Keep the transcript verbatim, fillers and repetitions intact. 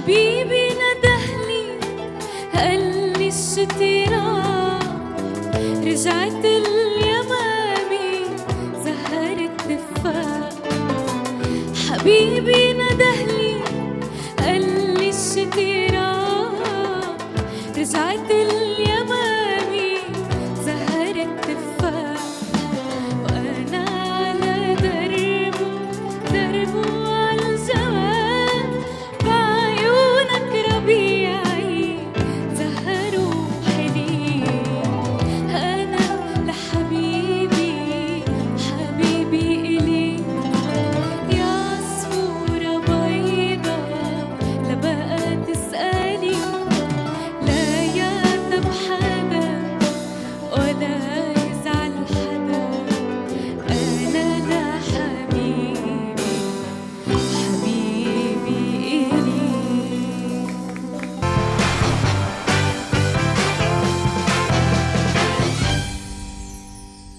حبيبي ندهلي قالي الشتي راح، رجعت اليمامي زهرت تفاح. حبيبي ندهلي قالي الشتي راح، رجعت اليمامي زهرت تفاح. وانا على دربه دربه عالجواب، بعيونك ربيعي زهر وحليب. انا لحبيبي حبيبي الي يا عصفورة بيضا، لا بقى تسألي لا يعتب حدا ولا